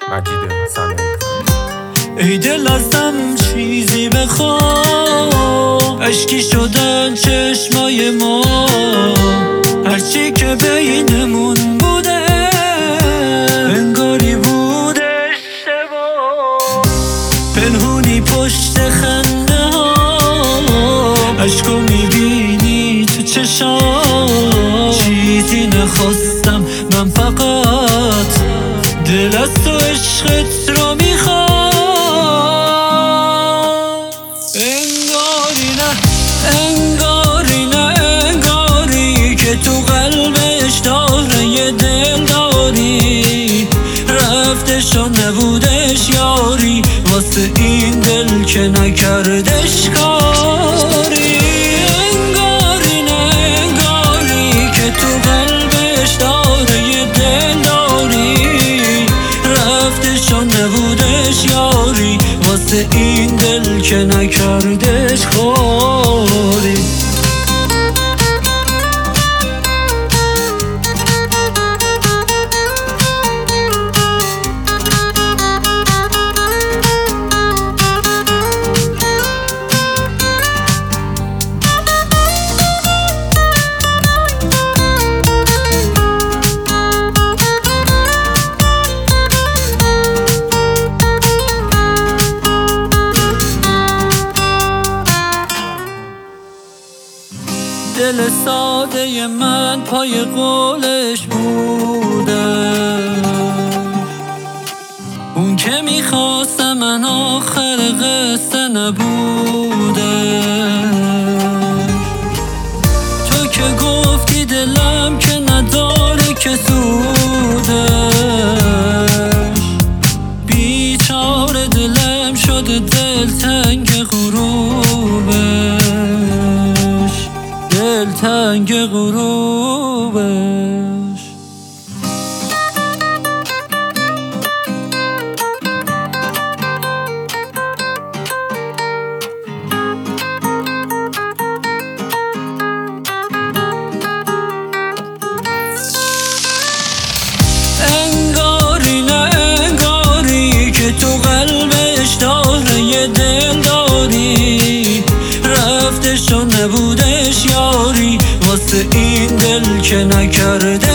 مجید حسنی. ای دل ازم چیزی بخواه، اشکی شدن چشمای ما، هرچی که بینمون بوده انگاری بود اشتباه، پنهونی پشت خنده ها، اشکو میبینی تو چشام، چیزی نخواستم من، فقط دل از تو عشقت رو میخوام. انگاری نه انگاری که تو قلبش داره یه دل داری، رفتش و نبودش یاری، واسه این دل که نکردش کاری. انگاری نه انگاری که تو قلبش داره یه دل داری، رفتش و نبودش یاری، واسه این دل که نکردش کاری. دل ساده من پای قولش بوده، اون که میخواست من آخر قصه نبوده. تو که گفتی دلم که نداره که سودش، بیچاره دلم شده دلتنگ غروبش، دلتنگ غروبش. انگاری نه انگاری که تو قلبش داره یه دل داری، رفتش و نبودش یاری، واسه این دل که نکرده